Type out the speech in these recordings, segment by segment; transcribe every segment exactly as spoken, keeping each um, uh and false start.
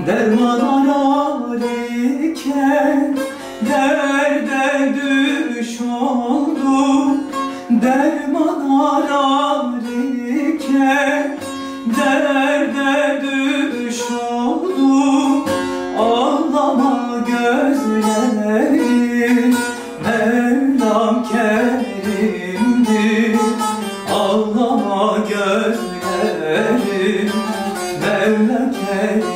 Derman ararken derde düş oldum. Derman ararken derde düş oldum. Ağlama gözlerim, Mevlam kerimdir. Ağlama gözlerim, Mevlam kerimdir.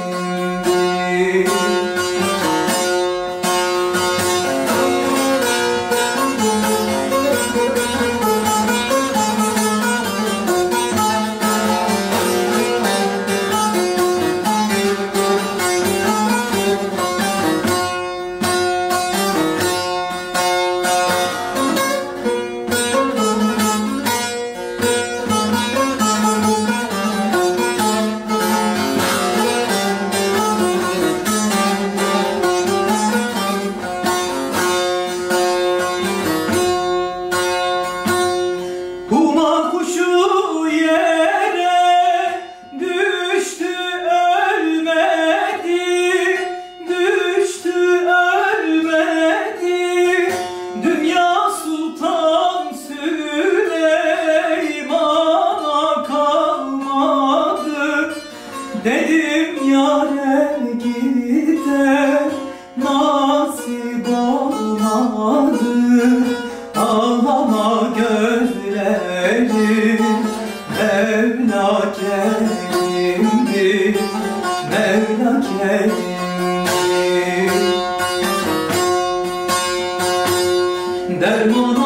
Huma kuşu yere düştü ölmedi, düştü ölmedi. Dünya Sultan Süleyman'a kalmadı. Dedim yâre gider nasip olmadı. Ağlama gözlerim, Mevla kerimdir, Mevla kerimdir. Derman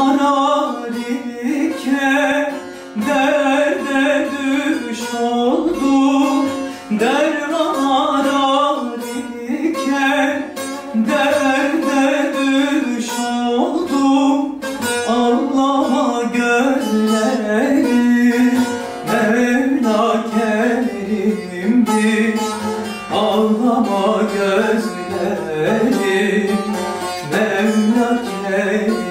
ararken derde düş oldum. Derman ararken derde düş oldum. Ağlama gözlerim, Mevla kerimdir. Ağlama gözlerim, Mevla kerimdir.